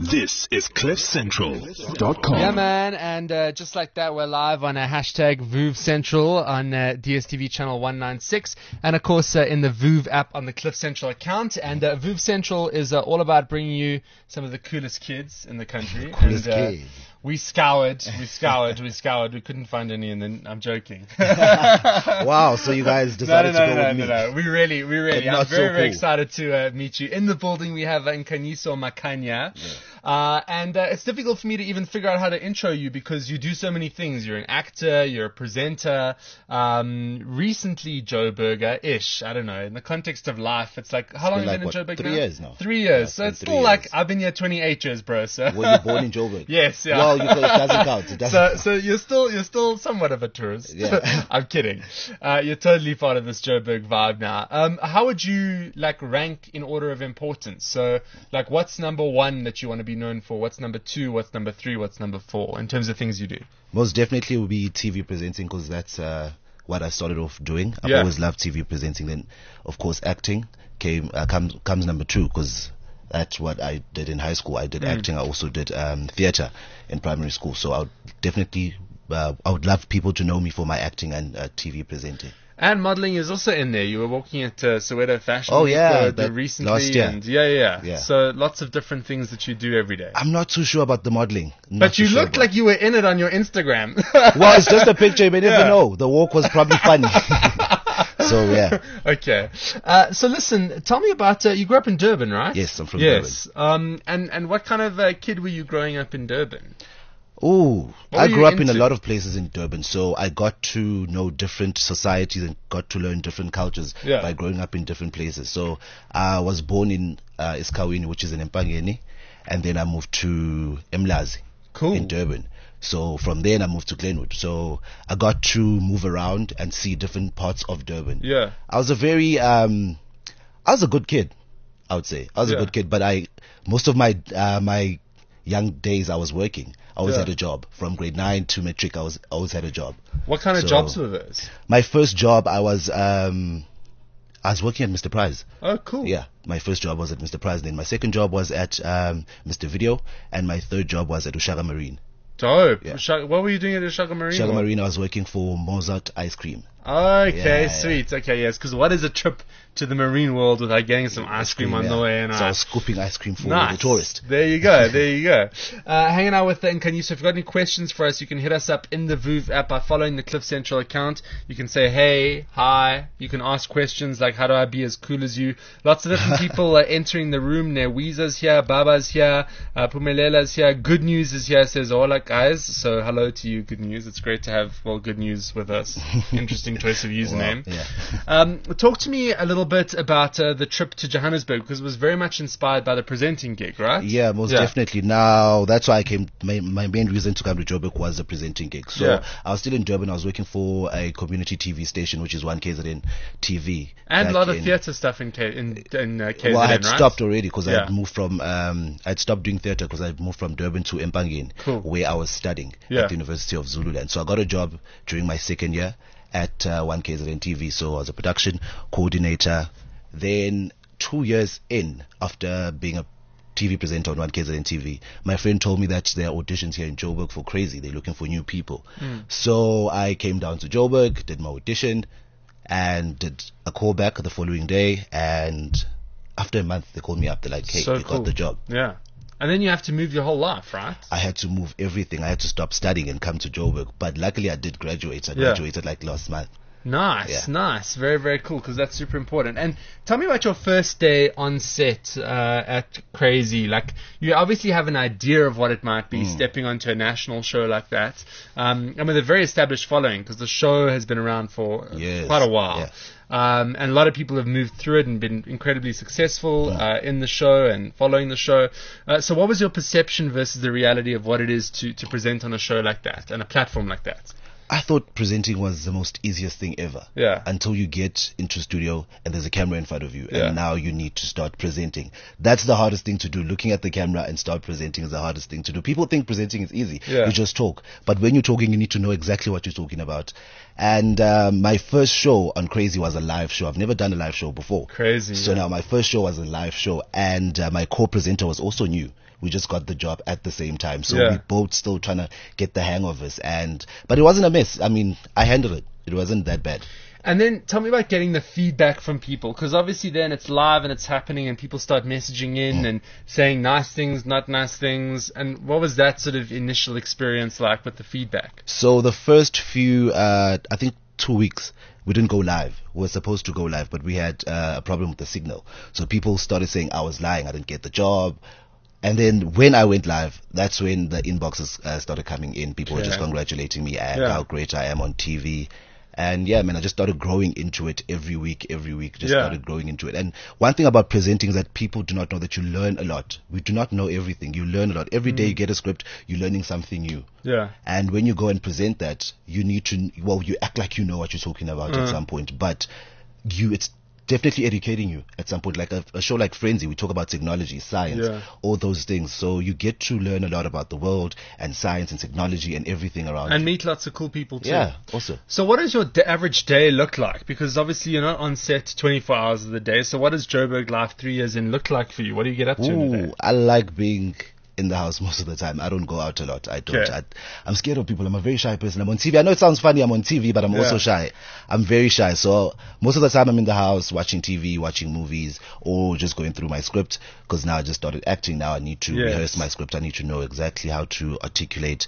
This is CliffCentral.com. Yeah, man, and just like that, we're live on a hashtag VOOV Central on DSTV channel 196, and of course in the VOOV app on the Cliff Central account. And VOOV Central is all about bringing you some of the coolest kids in the country. Kids. We scoured. We couldn't find any, and then I'm joking. Wow, so you guys decided to go with me. No. We really. I'm not very, so very cool. excited to meet you. In the building, we have Nkanyiswa Makanya. Yeah. And it's difficult for me to even figure out how to intro you because you do so many things. You're an actor, you're a presenter, recently Joe Burger-ish. I don't know. In the context of life, it's like, how long have you been in Joe Burger 3 now? years now. 3 years. Yeah, So it's been still 3 like, years. I've been here 28 years, bro. So. Were you born in Joburg? Yes, yeah. Well, it doesn't count. It doesn't So you're still somewhat of a tourist. Yeah. I'm kidding. You're totally part of this Joburg vibe now. How would you rank in order of importance? So what's number one that you want to be known for? What's number two? What's number three? What's number four in terms of things you do? Most definitely will be TV presenting because that's what I started off doing. I've Yeah. always loved TV presenting. Then, of course, acting comes number two because that's what I did in high school. I did acting. I also did theatre in primary school. So I would definitely, I would love people to know me for my acting and TV presenting. And modeling is also in there. You were working at Soweto Fashion Oh, Week, yeah, the that recently. last year. And yeah. Yeah. So lots of different things that you do every day. I'm not too sure about the modeling. But you looked like you were in it on your Instagram. Well, it's just a picture. You may never Yeah. know. The walk was probably funny. So, yeah. Okay. So listen, tell me about, you grew up in Durban, right? Yes, I'm from Yes. And what kind of kid were you growing up in Durban? Oh, What I were grew you up in a into? lot of places in Durban, so I got to know different societies and got to learn different cultures Yeah. by growing up in different places. So I was born in Iskawini, which is in Empangeni, and then I moved to Emlazi Cool. in Durban. So from there I moved to Glenwood. So I got to move around and see different parts of Durban. Yeah. I was a very, I was a good kid, I would say. I was Yeah. a good kid, but most of my young days I was working. I always Yeah. had a job. From grade 9 to matric, I always had a job. What kind of So- jobs were those? My first job, I was working at Mr. Prize. Oh, cool. Yeah, my first job was at Mr. Prize. Then my second job was at Mr. Video, and my third job was at Ushaga Marine. Dope. Yeah. What were you doing at Ushaga Marine? Ushaga Marine, I was working for Mozart Ice Cream. Okay, Yeah, sweet. Okay, yes. Because what is a trip to the marine world without getting some ice cream on the way? And So I was scooping ice cream for nice. the tourist. There you go. Hanging out with Nkanyiswa. So if you've got any questions for us, you can hit us up in the VOOV app by following the Cliff Central account. You can say, hey, hi. You can ask questions like, how do I be as cool as you? Lots of different people are entering the room. Newiza's here, Baba's here, Pumelela's here. Good News is here, says, hola guys. So hello to you, Good News. It's great to have, Good News with us. Interesting choice of username. Wow, yeah. Talk to me a little bit about the trip to Johannesburg because it was very much inspired by the presenting gig, right? Yeah, most definitely. Now, that's why I came. My main reason to come to Joburg was the presenting gig. So Yeah. I was still in Durban. I was working for a community TV station, which is 1KZN TV. And a back lot of in- theatre stuff in KZN, Well, I had right? stopped already because Yeah. I'd moved from. I'd stopped doing theatre because I'd moved from Durban to Empangeni, Cool. where I was studying Yeah. at the University of Zululand. So I got a job during my second year at 1KZN TV. So I was a production coordinator. Then 2 years in, after being a TV presenter on 1KZN TV, my friend told me that there are auditions here in Joburg for Crazy. They're looking for new people. So I came down to Joburg, did my audition, and did a callback the following day. And after a month, they called me up. They're like, hey, So you cool. got the job. Yeah. And then you have to move your whole life, right? I had to move everything. I had to stop studying and come to Joburg. But luckily, I did graduate. I Yeah. graduated like last month. Nice, Yeah. nice. Very, very cool because that's super important. And tell me about your first day on set at Crazy. Like, you obviously have an idea of what it might be stepping onto a national show like that. And with a very established following because the show has been around for Yes. quite a while. Yeah. And a lot of people have moved through it and been incredibly successful in the show and following the show. So what was your perception versus the reality of what it is to present on a show like that and a platform like that? I thought presenting was the most easiest thing ever. Yeah. Until you get into studio and there's a camera in front of you, Yeah. and now you need to start presenting. That's the hardest thing to do. Looking at the camera and start presenting is the hardest thing to do. People think presenting is easy. Yeah. You just talk. But when you're talking, you need to know exactly what you're talking about. And my first show on Crazy was a live show. I've never done a live show before. Crazy. So yeah. now my first show was a live show, and my co-presenter was also new. we just got the job at the same time. So Yeah. we both still trying to get the hang of this. But it wasn't a mess. I mean, I handled it. It wasn't that bad. And then tell me about getting the feedback from people, because obviously then it's live and it's happening and people start messaging in and saying nice things, not nice things. And what was that sort of initial experience like with the feedback? So the first few, I think 2 weeks, we didn't go live. We were supposed to go live, but we had a problem with the signal. So people started saying I was lying, I didn't get the job. And then when I went live, that's when the inboxes started coming in. People were just congratulating me and how great I am on TV. And yeah, man, I just started growing into it every week, just started growing into it. And one thing about presenting is that people do not know that you learn a lot. We do not know everything. You learn a lot. Every day you get a script, you're learning something new. Yeah. And when you go and present that, you need to, well, you act like you know what you're talking about at some point, but it's definitely educating you at some point. Like a show like Frenzy, we talk about technology, science, all those things. So you get to learn a lot about the world and science and technology and everything around And you. meet lots of cool people too. Yeah, also. So what does your average day look like? Because obviously you're not on set 24 hours of the day. So what does Joburg Live 3 years in look like for you? What do you get up to in a day? I like being in the house most of the time. I don't go out a lot. I don't. Okay. I'm scared of people. I'm a very shy person. I'm on TV. I know it sounds funny. I'm on TV, but I'm also shy. I'm very shy. So most of the time I'm in the house watching TV, watching movies, or just going through my script. Because now I just started acting. Now I need to rehearse my script. I need to know exactly how to articulate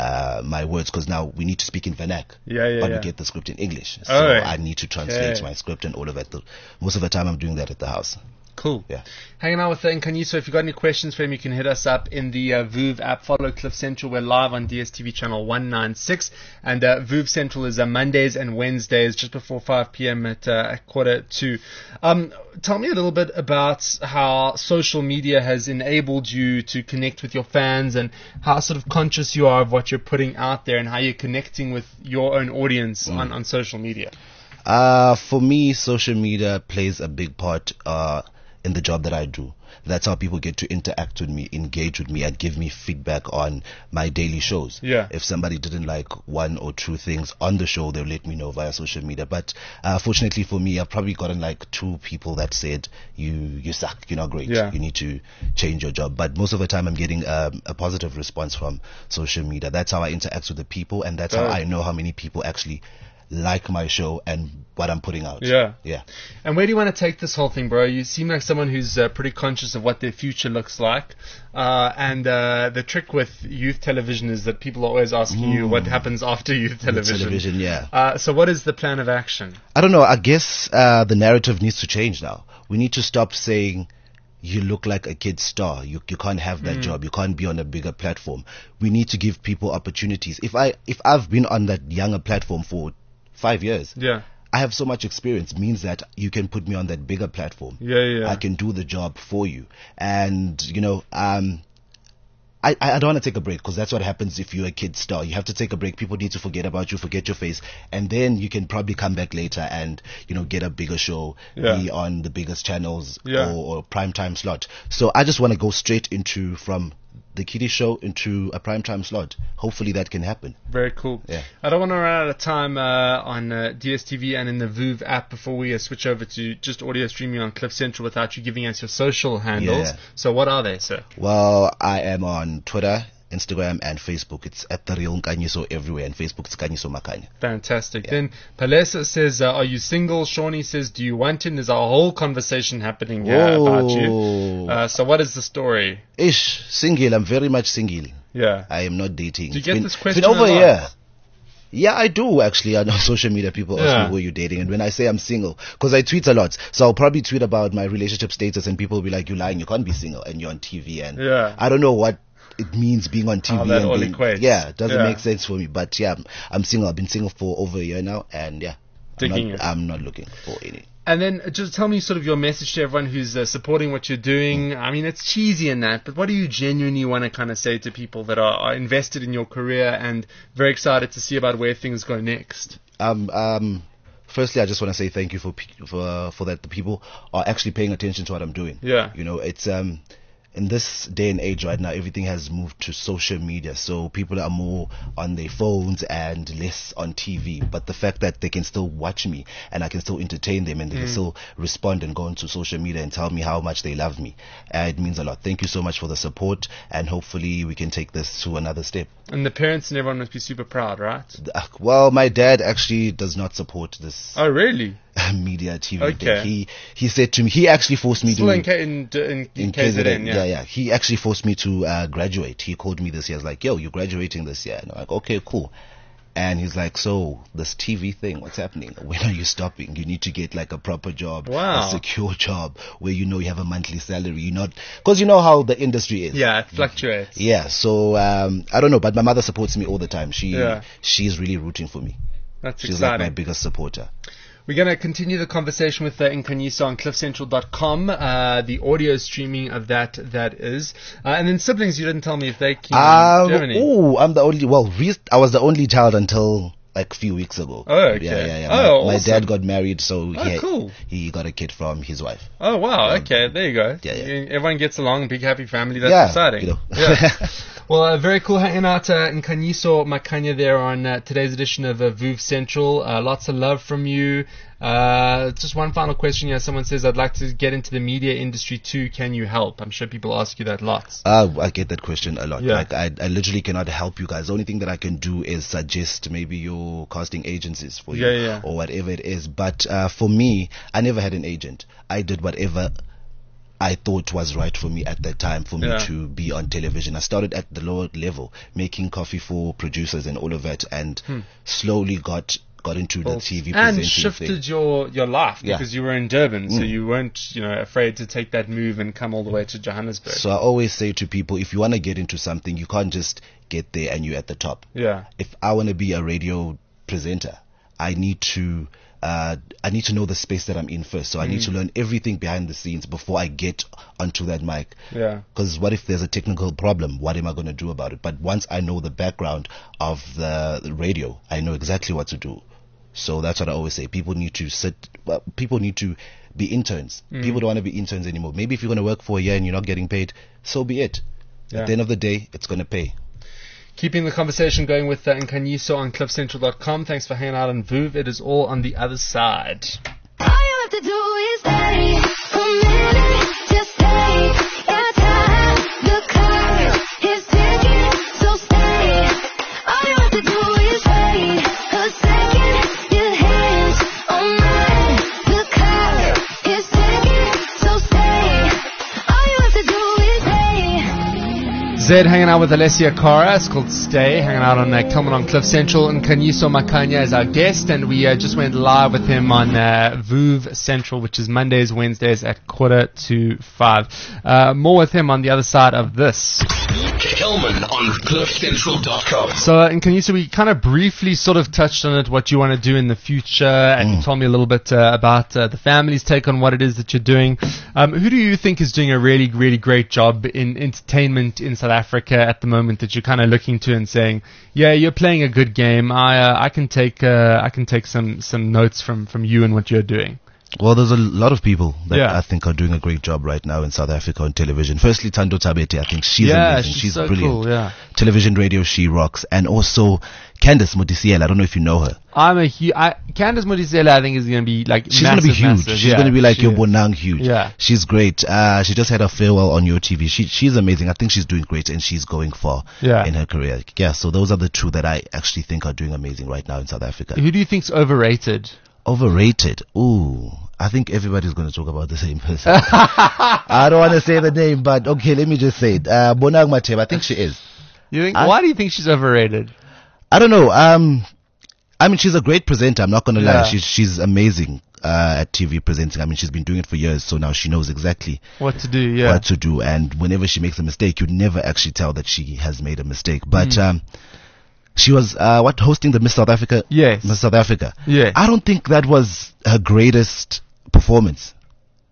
my words. Because now we need to speak in Vernac. But we get the script in English. So I need to translate my script and all of that. Most of the time I'm doing that at the house. Cool. Yeah. Hanging out with Nkanyiswa. If you've got any questions for him, you can hit us up in the VOOV app. Follow Cliff Central. We're live on DSTV channel 196. And VOOV Central is Mondays and Wednesdays just before 5 p.m. at 1:45. Tell me a little bit about how social media has enabled you to connect with your fans and how sort of conscious you are of what you're putting out there and how you're connecting with your own audience on social media. For me, social media plays a big part in the job that I do. That's how people get to interact with me, engage with me, and give me feedback on my daily shows. Yeah. If somebody didn't like one or two things on the show, they'll let me know via social media. But fortunately for me, I've probably gotten like 2 people that said, you suck, you're not great, you need to change your job. But most of the time I'm getting a positive response from social media. That's how I interact with the people, and that's how I know how many people actually like my show and what I'm putting out. Yeah. Yeah. And where do you want to take this whole thing, bro? You seem like someone who's pretty conscious of what their future looks like. And the trick with youth television is that people are always asking you what happens after youth television. So what is the plan of action? I don't know. I guess the narrative needs to change now. We need to stop saying you look like a kid star. You can't have that job. You can't be on a bigger platform. We need to give people opportunities. If I've been on that younger platform for 5 years, I have so much experience, means that you can put me on that bigger platform. I can do the job for you. And you know, I don't want to take a break, because that's what happens if you're a kid star. You have to take a break. People need to forget about you, forget your face, and then you can probably come back later and, you know, get a bigger show, be on the biggest channels or prime time slot. So I just want to go straight into from the kiddie show into a primetime slot. Hopefully that can happen. Very cool. Yeah. I don't want to run out of time on DSTV and in the VOOV app before we switch over to just audio streaming on Cliff Central without you giving us your social handles. So what are they, sir? Well, I am on Twitter, Instagram and Facebook. It's at the real Nkanyiswa everywhere, and Facebook is Nkanyiswa Makanya. Fantastic. Then Palesa says, are you single? Shawnee says, do you want him? There's a whole conversation happening here about you. So what is the story? Single. I'm very much single. Yeah. I am not dating. Do you get this question it's been over a a lot? year. Yeah, I do actually. I know social media people ask me who are you dating, and when I say I'm single, because I tweet a lot, so I'll probably tweet about my relationship status, and people will be like, "You're lying. You can't be single, and you're on TV." And I don't know what it means being on TV. That all equates. Yeah, it doesn't make sense for me. But yeah, I'm single. I've been single for over a year now, and I'm not looking for any. And then just tell me sort of your message to everyone who's supporting what you're doing. I mean, it's cheesy in that, but what do you genuinely want to kind of say to people that are invested in your career and very excited to see about where things go next? Firstly, I just want to say thank you for that the people are actually paying attention to what I'm doing. Yeah. You know, in this day and age right now, everything has moved to social media. So people are more on their phones and less on TV. But the fact that they can still watch me and I can still entertain them and they can still respond and go onto social media and tell me how much they love me, it means a lot. Thank you so much for the support, and hopefully we can take this to another step. And the parents and everyone must be super proud, right? Well, my dad actually does not support this Oh, really? media TV Okay. thing. He said to me, he actually forced me Still to... in KZN, yeah. He actually forced me to graduate. He called me this year. I was like, yo, you're graduating this year. And I'm like, okay, cool. And he's like, so this TV thing, what's happening? When are you stopping? You need to get like a proper job, Wow. a secure job where you know you have a monthly salary. You're not, because you know how the industry is. Yeah, it fluctuates. Yeah. So I don't know, but my mother supports me all the time. Yeah. She's really rooting for me. That's She's like exciting. my biggest supporter. We're going to continue the conversation with Nkanyisa on cliffcentral.com, the audio streaming of that is. And then siblings, you didn't tell me if they came in Germany. Oh, I'm the only, I was the only child until like a few weeks ago. Oh, okay. Yeah. Oh, my awesome. dad got married, so Cool. he got a kid from his wife. Oh, wow. Okay, there you go. Yeah. Everyone gets along, big happy family. That's Yeah, exciting. you know. Yeah. Well, very cool hanging out in Nkanyiso Makanya there on today's edition of VOOV Central. Lots of love from you. Just one final question here. Someone says, I'd like to get into the media industry too. Can you help? I'm sure people ask you that lots. I get that question a lot. Yeah. Like I literally cannot help you guys. The only thing that I can do is suggest maybe your casting agencies for you Yeah. or whatever it is. But for me, I never had an agent. I did whatever I thought was right for me at that time for me Yeah. to be on television. I started at the lower level, making coffee for producers and all of that, and slowly got into the TV and presenting shifted thing. your life Yeah. because you were in Durban, so you weren't afraid to take that move and come all the way to Johannesburg. So I always say to people, if you want to get into something, you can't just get there and you're at the top. Yeah. If I want to be a radio presenter, I need to know the space that I'm in first. So I need to learn everything behind the scenes before I get onto that mic. Yeah. Because what if there's a technical problem? What am I going to do about it? But once I know the background of the radio, I know exactly what to do. So that's what I always say. People need to be interns. People don't want to be interns anymore. Maybe if you're going to work for a year and you're not getting paid, so be it. Yeah. At the end of the day, it's going to pay. Keeping the conversation going with Nkanyiso on cliffcentral.com. Thanks for hanging out on VOOV. It is all on the other side. All you have to do is stay a minute, just stay. Your time, the clock is ticking, so stay. All you have to do is wait a second. Your hands on mine, the clock is ticking, so stay. All you have to do is stay. Zed hanging out with Alessia Cara. It's called Stay. Hanging out on Kelman on Cliff Central. And Nkanyiso Makanya is our guest. And we just went live with him on VOOV Central, which is Mondays, Wednesdays at 4:45. More with him on the other side of this. Kelman on cliffcentral.com. So, Nkanyiso, we kind of briefly sort of touched on it, what you want to do in the future. And you told me a little bit about the family's take on what it is that you're doing. Who do you think is doing a really, really great job in entertainment in South Africa at the moment that you're kind of looking to and saying, yeah, you're playing a good game. I can take some notes from you and what you're doing. Well, there's a lot of people that Yeah. I think are doing a great job right now in South Africa on television. Firstly, Tando Tabete, I think she's amazing. She's so brilliant. cool. Yeah, Television, radio, she rocks. And also Candice Modisiel, I don't know if you know her. Candice Modisela, I think, is going to be like She's going to be huge. massive. She's Yeah, going to be like she your is. Bonang huge. Yeah. She's great. She just had a farewell on your TV. She's amazing. I think she's doing great and she's going far Yeah. in her career. Yeah, so those are the two that I actually think are doing amazing right now in South Africa. Who do you think's overrated? Overrated. Ooh, I think everybody's going to talk about the same person. I don't want to say the name, but okay, let me just say it. Bonang Mateba, I think she is. You think? Why do you think she's overrated? I don't know. I mean, she's a great presenter. I'm not going to Yeah. lie. She's amazing at TV presenting. I mean, she's been doing it for years, so now she knows exactly What to do? Yeah. what to do. And whenever she makes a mistake, you'd never actually tell that she has made a mistake. But she was hosting the Miss South Africa. Yes. Miss South Africa. Yes. I don't think that was her greatest performance.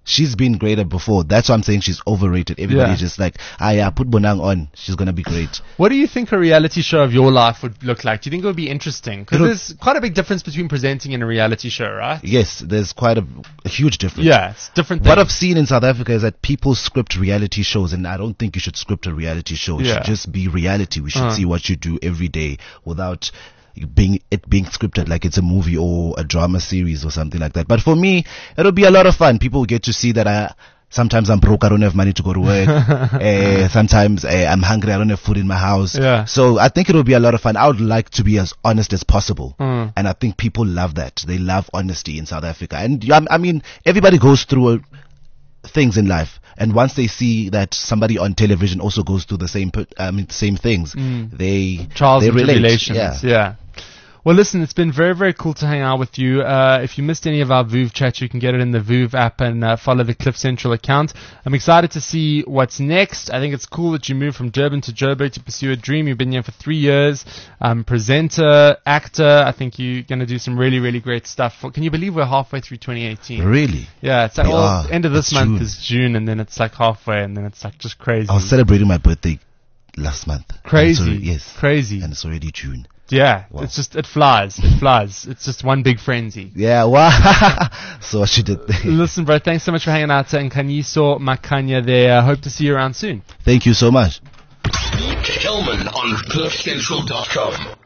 she's been greater before. That's why I'm saying she's overrated. Everybody's just like, put Bonang on. She's going to be great. What do you think a reality show of your life would look like? Do you think it would be interesting? Because there's quite a big difference between presenting and a reality show, right? Yes, there's quite a huge difference. Yeah, it's different things. What I've seen in South Africa is that people script reality shows, and I don't think you should script a reality show. It should just be reality. We should see what you do every day without being scripted like it's a movie or a drama series or something like that. But for me, it'll be a lot of fun. People get to see that sometimes I'm broke, I don't have money to go to work. Sometimes I'm hungry, I don't have food in my house. Yeah. So I think it'll be a lot of fun. I would like to be as honest as possible. And I think people love that. They love honesty in South Africa. And I mean, everybody goes through things in life. And once they see that somebody on television also goes through the same things, they relate. Relations. Yeah. Well, listen, it's been very, very cool to hang out with you. If you missed any of our VOOV chats, you can get it in the VOOV app and follow the Cliff Central account. I'm excited to see what's next. I think it's cool that you moved from Durban to Joburg to pursue a dream. You've been here for 3 years. Presenter, actor. I think you're going to do some really, really great stuff. Can you believe we're halfway through 2018? Really? Yeah, it's like end of this month is June, and then it's like halfway, and then it's like just crazy. I was celebrating my birthday last month. Crazy. Crazy. And it's already June. Yeah, wow. It's just, it flies. It's just one big frenzy. Yeah, wow. So what you did there. Listen, bro, thanks so much for hanging out. And Kanyiso Makanya there. I hope to see you around soon. Thank you so much. Kelman on CliffCentral.com.